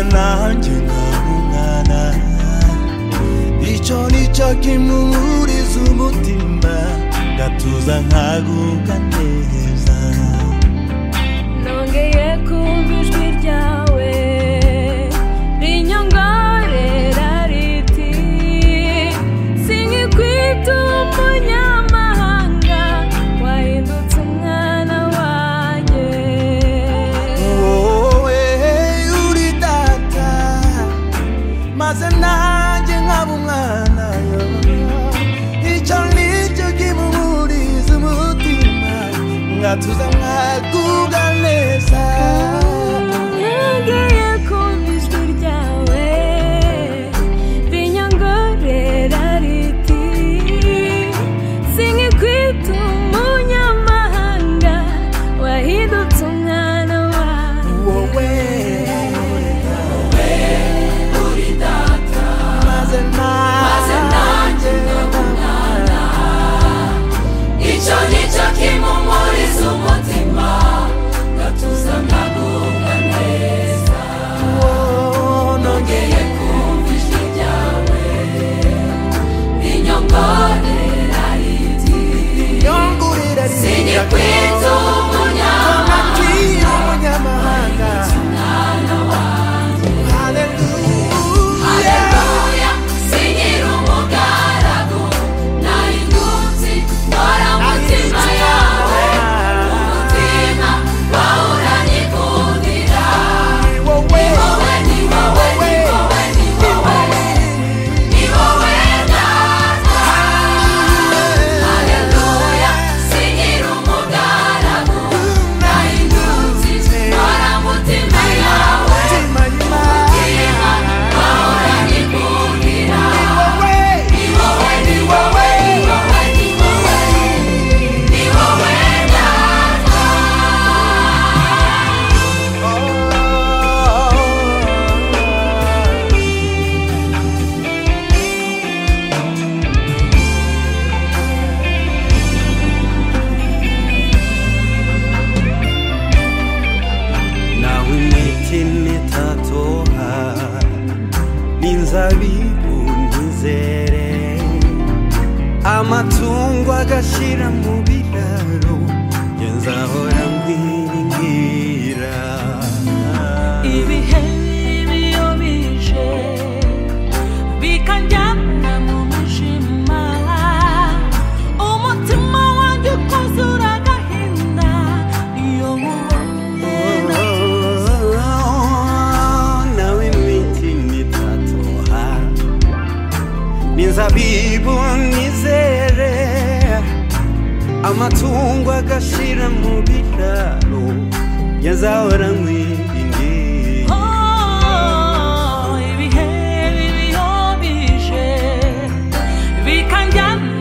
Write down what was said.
nanjye nkabungana icyo nicyo kimuriza umutima ngatuza nkagubwa neza nongeye kumva ijwi ryawe rinyongorera riti sinkikwita umunyamahanga wahindutse umwana wanjye wowe uri data maze nanjye nkaba umwana icyo nicyo kimuriza umutima ngatuza nkagubwa neza nongeye kumva ijwi ryawe rinyongorera riti sinkikwita umunyamahanga wahindutse umwana wanjye wowe uri data maze nanjye nkaba umwana icyo nicyo kimumuriza umutima ngatuza nkagubwa neza nongeye kumva ijwi ryawe rinyongorera riti sinkikwita umunyamahanga umwana wanjye haleluya haleluya sinyira umugaragu nahindutse nkora mutima yawe umutima wawe uranyikundira ni wowe ni wowe ni wowe ni wowe ni wowe ni wowe data haleluya sinyira umugaragu nahindutse nkora mutima yawe umutima wawe uranyikundira ni wowe ni wowe ni wowe ni wowe data nawe imiti nitatoha n'inzabibu ntizere amatungo agashira mu biraro njye nzahora ngwiringira ibihe bibi iyo bije bikanjyana mu mwijima umutima wanjye ukuzura agahinda iyo mubonye nawe imiti nitatoha n'inzabibu nizere amatungo agashira mu biraro njye nzahora ngwiringira ibihe bibi iyo bije bikanjyana